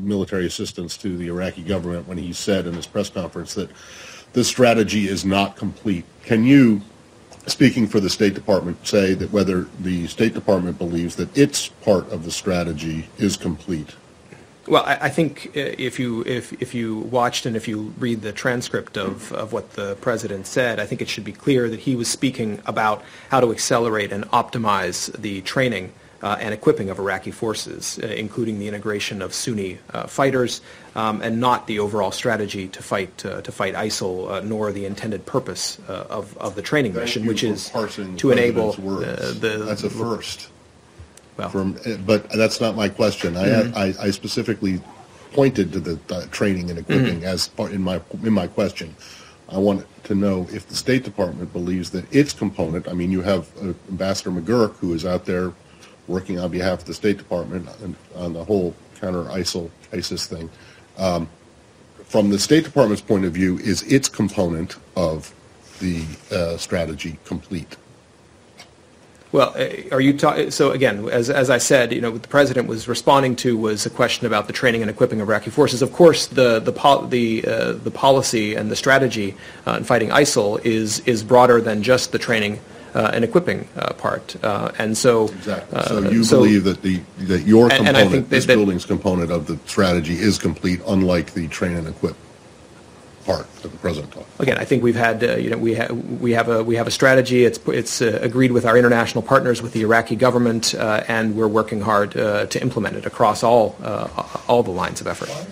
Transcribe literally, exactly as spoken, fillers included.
military assistance to the Iraqi government when he said in his press conference that this strategy is not complete. Can you, speaking for the State Department, say that whether the State Department believes that its part of the strategy is complete? Well, I, I think if you if if you watched and if you read the transcript of, of what the President said, I think it should be clear that he was speaking about how to accelerate and optimize the training uh, and equipping of Iraqi forces, uh, including the integration of Sunni uh, fighters, um, and not the overall strategy to fight uh, to fight ISIL, uh, nor the intended purpose uh, of of the training Thank mission, you which for is parsing to the enable words. the, the That's a first. Well, From, but that's not my question. I, mm-hmm. I, I specifically pointed to the uh, training and equipping mm-hmm. as part in my in my question. I want to know if the State Department believes that its component. I mean, you have uh, Ambassador McGurk, who is out there working on behalf of the State Department on, on the whole counter ISIL ISIS thing. Um, from the State Department's point of view, is its component of the uh, strategy complete? Well, are you ta- so again, as as I said, you know, what the President was responding to was a question about the training and equipping of Iraqi forces. Of course, the the pol- the uh, the policy and the strategy uh, in fighting ISIL is is broader than just the training uh, and equipping uh, part, uh, and so exactly. Uh, so you so, believe that the that your and, component, and I think that, this that, building's component of the strategy is complete, unlike the train and equip part that the President talked about. Again, I think we've had, uh, you know, we, ha- we have a we have a strategy. It's it's uh, agreed with our international partners, with the Iraqi government, uh, and we're working hard uh, to implement it across all uh, all the lines of effort.